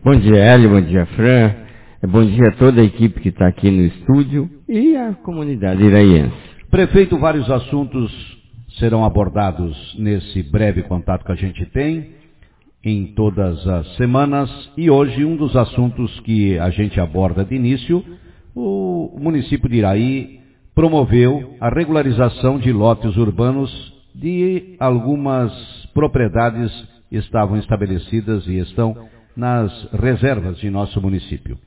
Bom dia, Hélio, bom dia, Fran, bom dia a toda a equipe que está aqui no estúdio e a comunidade iraiense. Prefeito, vários assuntos serão abordados nesse breve contato que a gente tem em todas as semanas, e hoje um dos assuntos que a gente aborda de início, o município de Iraí promoveu a regularização de lotes urbanos de algumas propriedades que estavam estabelecidas e estão nas reservas de nosso município.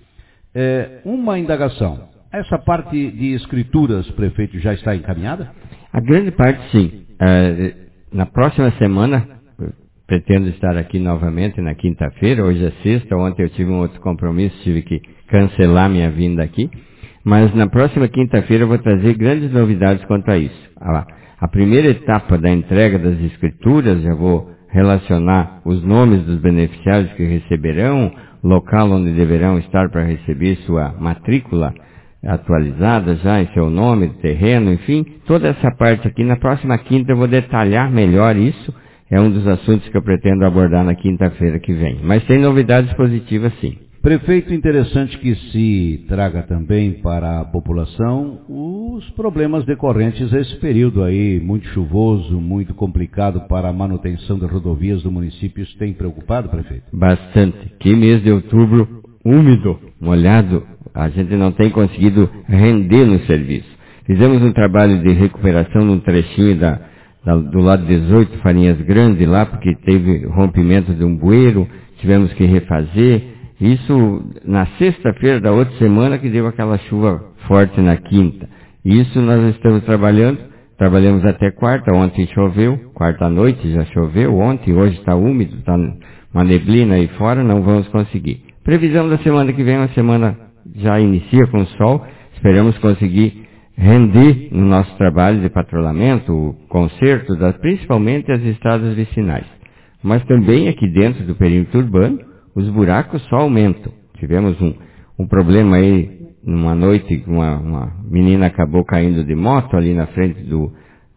Uma indagação, essa parte de escrituras, prefeito, já está encaminhada? A grande parte, sim. Na próxima semana, pretendo estar aqui novamente na quinta-feira, hoje é sexta, ontem eu tive um outro compromisso, tive que cancelar minha vinda aqui, mas na próxima quinta-feira eu vou trazer grandes novidades quanto a isso. A primeira etapa da entrega das escrituras, já vou relacionar os nomes dos beneficiários que receberão, local onde deverão estar para receber sua matrícula atualizada já em seu nome, terreno, enfim, toda essa parte aqui. Na próxima quinta eu vou detalhar melhor isso. É um dos assuntos que eu pretendo abordar na quinta-feira que vem. Mas tem novidades positivas, sim. Prefeito, interessante que se traga também para a população os problemas decorrentes a esse período aí, muito chuvoso, muito complicado para a manutenção das rodovias do município. Isso tem preocupado, prefeito? Bastante. Que mês de outubro, úmido, molhado, a gente não tem conseguido render no serviço. Fizemos um trabalho de recuperação num trechinho do lado 18, Farinhas Grande, lá, porque teve rompimento de um bueiro, tivemos que refazer. Isso na sexta-feira da outra semana que deu aquela chuva forte na quinta. Isso nós estamos trabalhamos até quarta, ontem choveu, quarta à noite já choveu, ontem, hoje está úmido, está uma neblina aí fora, não vamos conseguir. Previsão da semana que vem, uma semana já inicia com sol, esperamos conseguir render no nosso trabalho de patrulhamento, o conserto, principalmente as estradas vicinais. Mas também aqui dentro do perímetro urbano, os buracos só aumentam. Tivemos um problema aí, numa noite, uma menina acabou caindo de moto ali na frente do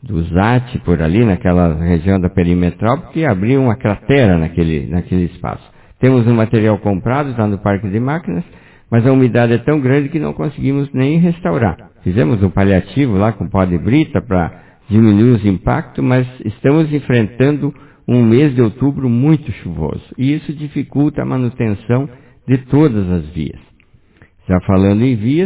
ZAT, por ali, naquela região da perimetral, porque abriu uma cratera naquele espaço. Temos um material comprado, está no parque de máquinas, mas a umidade é tão grande que não conseguimos nem restaurar. Fizemos um paliativo lá com pó de brita para diminuir os impactos, mas estamos enfrentando um mês de outubro muito chuvoso. E isso dificulta a manutenção de todas as vias. Já falando em vias,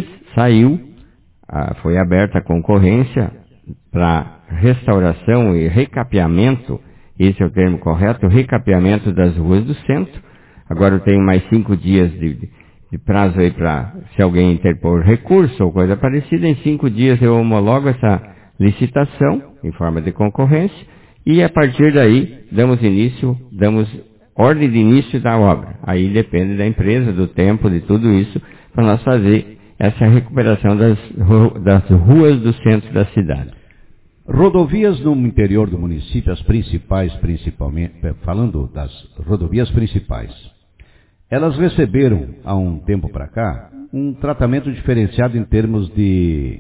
foi aberta a concorrência para restauração e recapeamento, esse é o termo correto, recapeamento das ruas do centro. Agora eu tenho mais 5 dias de prazo aí para, se alguém interpor recurso ou coisa parecida, em 5 dias eu homologo essa licitação em forma de concorrência e a partir daí damos ordem de início da obra. Aí depende da empresa, do tempo, de tudo isso, para nós fazer essa recuperação das ruas do centro da cidade. Rodovias no interior do município, as principais, principalmente, falando das rodovias principais, elas receberam, há um tempo para cá, um tratamento diferenciado em termos de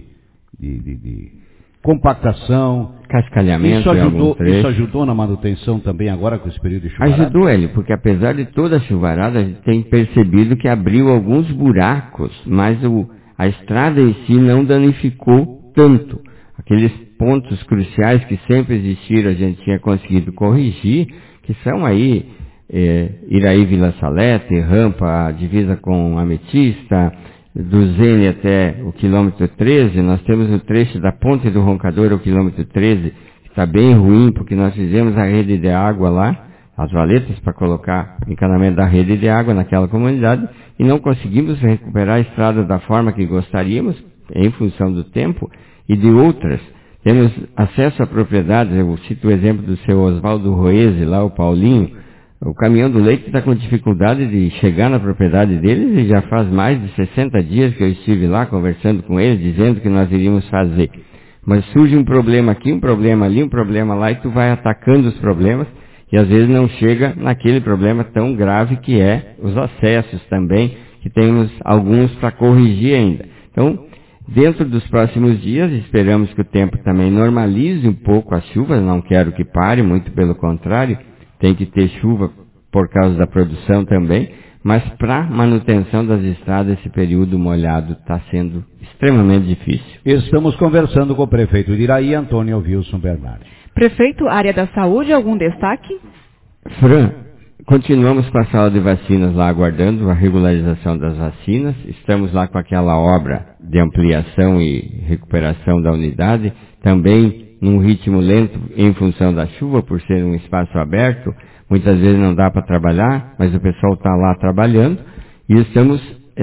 compactação, cascalhamento. Isso ajudou na manutenção também agora com esse período de chuvarada? Ajudou, Hélio, porque apesar de toda a chuvarada, a gente tem percebido que abriu alguns buracos, mas a estrada em si não danificou tanto. Aqueles pontos cruciais que sempre existiram, a gente tinha conseguido corrigir, que são aí Iraí Vila Salete, rampa, divisa com Ametista, do Zene até o quilômetro 13, nós temos o trecho da Ponte do Roncador ao quilômetro 13, que está bem ruim, porque nós fizemos a rede de água lá, as valetas para colocar encanamento da rede de água naquela comunidade, e não conseguimos recuperar a estrada da forma que gostaríamos, em função do tempo, e de outras. Temos acesso a propriedades, eu cito o exemplo do seu Oswaldo Roese, lá o Paulinho, o caminhão do leite está com dificuldade de chegar na propriedade deles e já faz mais de 60 dias que eu estive lá conversando com eles, dizendo que nós iríamos fazer. Mas surge um problema aqui, um problema ali, um problema lá e tu vai atacando os problemas e às vezes não chega naquele problema tão grave que é os acessos também, que temos alguns para corrigir ainda. Então, dentro dos próximos dias, esperamos que o tempo também normalize um pouco as chuvas, não quero que pare, muito pelo contrário, tem que ter chuva por causa da produção também, mas para manutenção das estradas esse período molhado está sendo extremamente difícil. Estamos conversando com o prefeito de Iraí, Antônio Wilson Bernardi. Prefeito, área da saúde, algum destaque? Fran, continuamos com a sala de vacinas lá aguardando a regularização das vacinas. Estamos lá com aquela obra de ampliação e recuperação da unidade, também num ritmo lento em função da chuva, por ser um espaço aberto. Muitas vezes não dá para trabalhar, mas o pessoal está lá trabalhando e estamos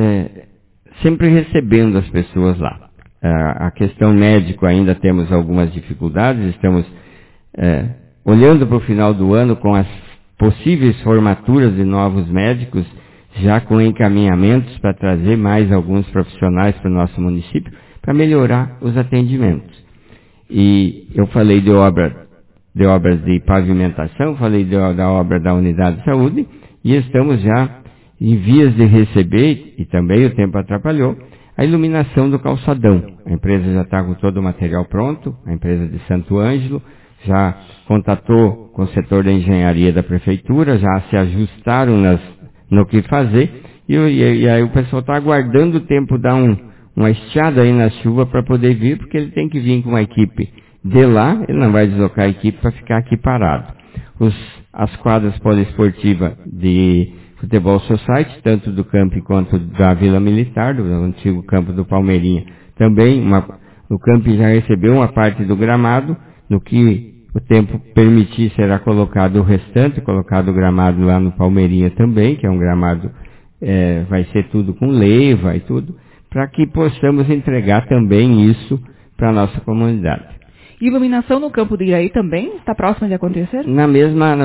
sempre recebendo as pessoas lá. A questão médica ainda temos algumas dificuldades, estamos olhando para o final do ano com as possíveis formaturas de novos médicos, já com encaminhamentos para trazer mais alguns profissionais para o nosso município, para melhorar os atendimentos. E eu falei de obras de pavimentação, falei da obra da unidade de saúde, e estamos já em vias de receber, e também o tempo atrapalhou, a iluminação do calçadão. A empresa já está com todo o material pronto, a empresa de Santo Ângelo, já contatou com o setor da engenharia da prefeitura, já se ajustaram no que fazer, e aí o pessoal está aguardando o tempo dar uma estiada aí na chuva para poder vir, porque ele tem que vir com uma equipe de lá, ele não vai deslocar a equipe para ficar aqui parado. As quadras poliesportivas de futebol society, tanto do campo quanto da Vila Militar, do antigo campo do Palmeirinha, também o campo já recebeu uma parte do gramado, no que o tempo permitir será colocado o restante, colocado o gramado lá no Palmeirinha também, que é um gramado, vai ser tudo com leva e tudo, para que possamos entregar também isso para a nossa comunidade. Iluminação no campo de Iraí também está próxima de acontecer? Na mesma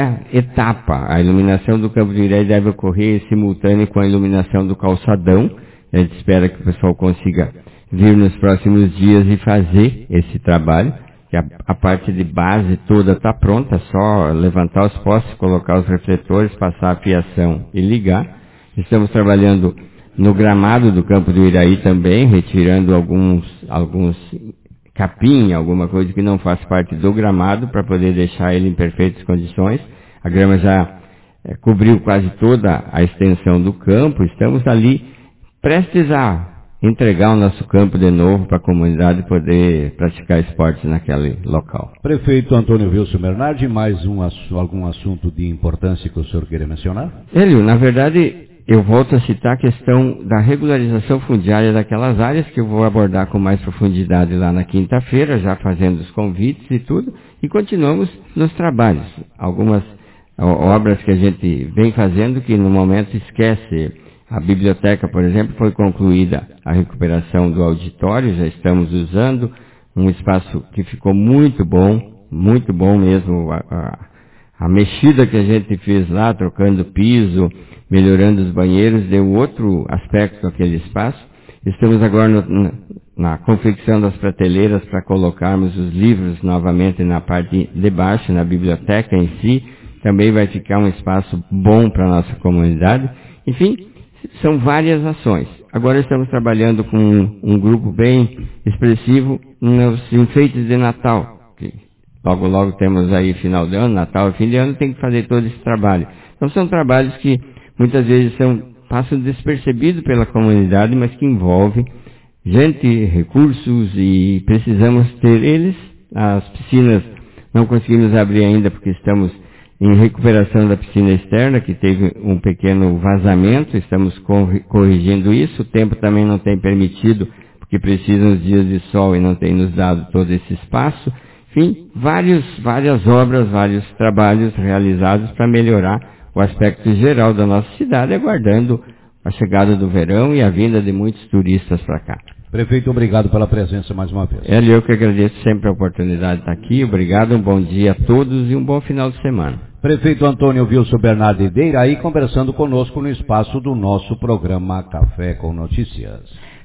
etapa. A iluminação do campo de Iraí deve ocorrer simultâneo com a iluminação do calçadão. A gente espera que o pessoal consiga vir nos próximos dias e fazer esse trabalho. Que a parte de base toda está pronta, só levantar os postes, colocar os refletores, passar a fiação e ligar. Estamos trabalhando no gramado do campo do Iraí também, retirando alguns capim, alguma coisa que não faz parte do gramado, para poder deixar ele em perfeitas condições. A grama já cobriu quase toda a extensão do campo, estamos ali prestes a entregar o nosso campo de novo para a comunidade poder praticar esportes naquele local. Prefeito Antônio Wilson Bernardi, mais algum assunto de importância que o senhor queira mencionar? Hélio, na verdade, eu volto a citar a questão da regularização fundiária daquelas áreas, que eu vou abordar com mais profundidade lá na quinta-feira, já fazendo os convites e tudo, e continuamos nos trabalhos. Algumas obras que a gente vem fazendo que no momento esquece. A biblioteca, por exemplo, foi concluída a recuperação do auditório, já estamos usando um espaço que ficou muito bom mesmo. A mexida que a gente fez lá, trocando piso, melhorando os banheiros, deu outro aspecto àquele espaço. Estamos agora na confecção das prateleiras para colocarmos os livros novamente na parte de baixo, na biblioteca em si. Também vai ficar um espaço bom para a nossa comunidade. Enfim, são várias ações. Agora estamos trabalhando com um grupo bem expressivo nos enfeites de Natal. Logo temos aí final de ano, Natal e fim de ano, tem que fazer todo esse trabalho. Então são trabalhos que muitas vezes passam despercebidos pela comunidade, mas que envolvem gente, recursos, e precisamos ter eles. As piscinas não conseguimos abrir ainda porque estamos em recuperação da piscina externa, que teve um pequeno vazamento, estamos corrigindo isso. O tempo também não tem permitido, porque precisam os dias de sol e não tem nos dado todo esse espaço. Enfim, várias obras, vários trabalhos realizados para melhorar o aspecto geral da nossa cidade, aguardando a chegada do verão e a vinda de muitos turistas para cá. Prefeito, obrigado pela presença mais uma vez. Eu que agradeço sempre a oportunidade de estar aqui. Obrigado, um bom dia a todos e um bom final de semana. Prefeito Antônio Wilson Bernardi de Iraí conversando conosco no espaço do nosso programa Café com Notícias.